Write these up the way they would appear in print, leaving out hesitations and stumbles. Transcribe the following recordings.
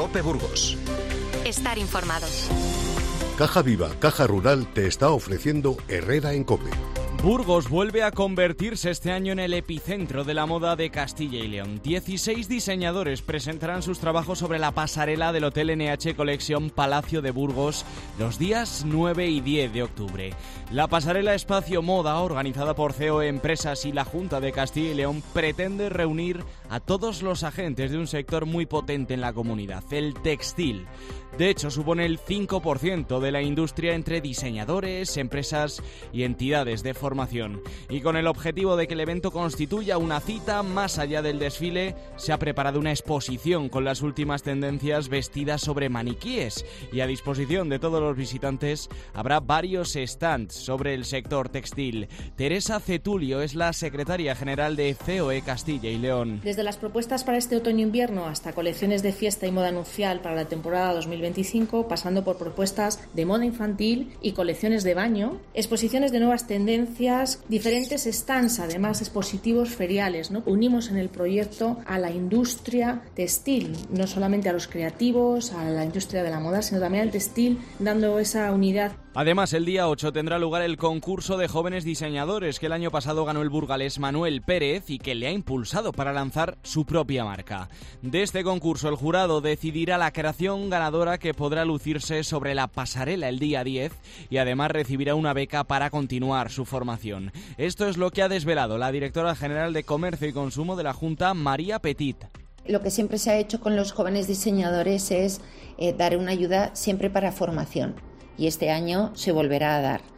COPE Burgos. Estar informados. Caja Viva, Caja Rural te está ofreciendo Herrera en COPE. Burgos vuelve a convertirse este año en el epicentro de la moda de Castilla y León. 16 diseñadores presentarán sus trabajos sobre la pasarela del Hotel NH Collection Palacio de Burgos los días 9 y 10 de octubre. La pasarela Espacio Moda, organizada por CEO Empresas y la Junta de Castilla y León, pretende reunir a todos los agentes de un sector muy potente en la comunidad, el textil. De hecho, supone el 5% de la industria entre diseñadores, empresas y entidades de formación. Y con el objetivo de que el evento constituya una cita más allá del desfile, se ha preparado una exposición con las últimas tendencias vestidas sobre maniquíes. Y a disposición de todos los visitantes habrá varios stands sobre el sector textil. Teresa Cetulio es la secretaria general de COE Castilla y León. Desde las propuestas para este otoño-invierno hasta colecciones de fiesta y moda nupcial para la temporada 2025, pasando por propuestas de moda infantil y colecciones de baño, exposiciones de nuevas tendencias, diferentes stands, además expositivos feriales, ¿no? Unimos en el proyecto a la industria textil, no solamente a los creativos, a la industria de la moda, sino también al textil, dando esa unidad. Además, el día 8 tendrá lugar el concurso de jóvenes diseñadores que el año pasado ganó el burgalés Manuel Pérez y que le ha impulsado para lanzar su propia marca. De este concurso, el jurado decidirá la creación ganadora que podrá lucirse sobre la pasarela el día 10 y además recibirá una beca para continuar su formación. Esto es lo que ha desvelado la directora general de Comercio y Consumo de la Junta, María Petit. Lo que siempre se ha hecho con los jóvenes diseñadores es dar una ayuda siempre para formación. Y este año se volverá a dar.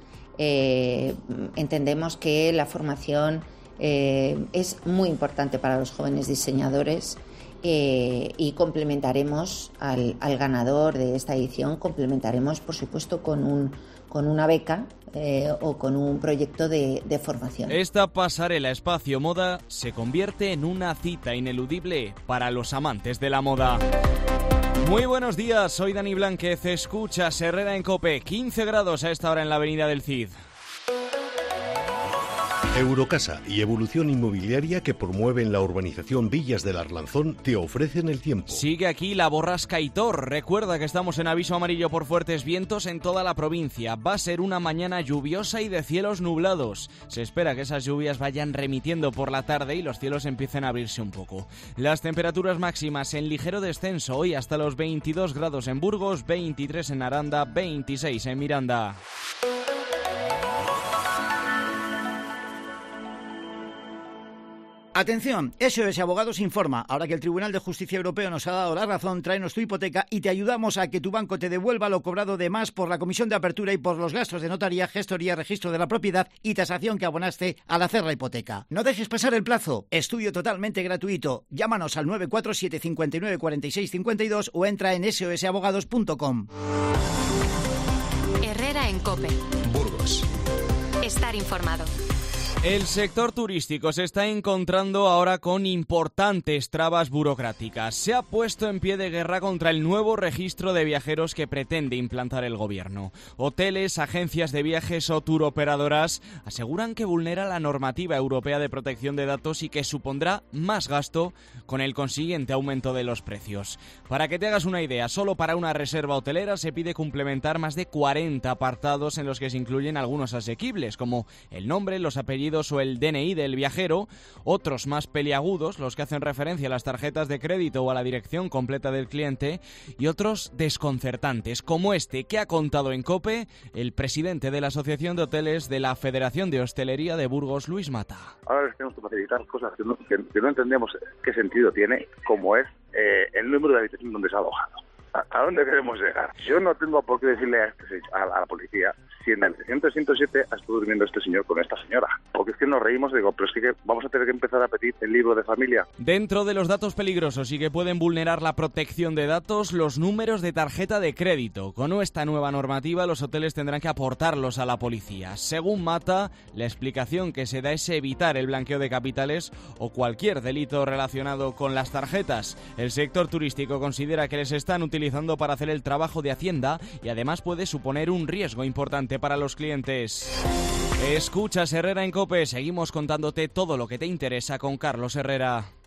Entendemos que la formación es muy importante para los jóvenes diseñadores y complementaremos al ganador de esta edición, complementaremos por supuesto con una beca o con un proyecto de formación. Esta pasarela Espacio Moda se convierte en una cita ineludible para los amantes de la moda. Muy buenos días, soy Dani Blánquez, escuchas Herrera en COPE, 15 grados a esta hora en la avenida del Cid. Eurocasa y Evolución Inmobiliaria, que promueven la urbanización Villas del Arlanzón, te ofrecen el tiempo. Sigue aquí la borrasca Hitor. Recuerda que estamos en aviso amarillo por fuertes vientos en toda la provincia. Va a ser una mañana lluviosa y de cielos nublados. Se espera que esas lluvias vayan remitiendo por la tarde y los cielos empiecen a abrirse un poco. Las temperaturas máximas en ligero descenso hoy hasta los 22 grados en Burgos, 23 en Aranda, 26 en Miranda. Atención, SOS Abogados informa. Ahora que el Tribunal de Justicia Europeo nos ha dado la razón, tráenos tu hipoteca y te ayudamos a que tu banco te devuelva lo cobrado de más por la comisión de apertura y por los gastos de notaría, gestoría, registro de la propiedad y tasación que abonaste al hacer la hipoteca. No dejes pasar el plazo. Estudio totalmente gratuito. Llámanos al 947 59 46 52 o entra en sosabogados.com. Herrera en COPE. Burgos. Estar informado. El sector turístico se está encontrando ahora con importantes trabas burocráticas. Se ha puesto en pie de guerra contra el nuevo registro de viajeros que pretende implantar el gobierno. Hoteles, agencias de viajes o turoperadoras aseguran que vulnera la normativa europea de protección de datos y que supondrá más gasto con el consiguiente aumento de los precios. Para que te hagas una idea, solo para una reserva hotelera se pide complementar más de 40 apartados en los que se incluyen algunos asequibles, como el nombre, los apellidos o el DNI del viajero, otros más peliagudos, los que hacen referencia a las tarjetas de crédito o a la dirección completa del cliente, y otros desconcertantes, como este que ha contado en COPE el presidente de la Asociación de Hoteles de la Federación de Hostelería de Burgos, Luis Mata. Ahora les tenemos que facilitar cosas que no entendemos qué sentido tiene, como es el número de habitación donde se ha alojado. ¿A dónde queremos llegar? Yo no tengo por qué decirle a la policía si en el 107 ha estado durmiendo este señor con esta señora. Porque es que nos reímos y digo, pero es que vamos a tener que empezar a pedir el libro de familia. Dentro de los datos peligrosos y que pueden vulnerar la protección de datos, los números de tarjeta de crédito. Con esta nueva normativa, los hoteles tendrán que aportarlos a la policía. Según Mata, la explicación que se da es evitar el blanqueo de capitales o cualquier delito relacionado con las tarjetas. El sector turístico considera que les están utilizando para hacer el trabajo de Hacienda y además puede suponer un riesgo importante para los clientes. Escuchas Herrera en COPE, seguimos contándote todo lo que te interesa con Carlos Herrera.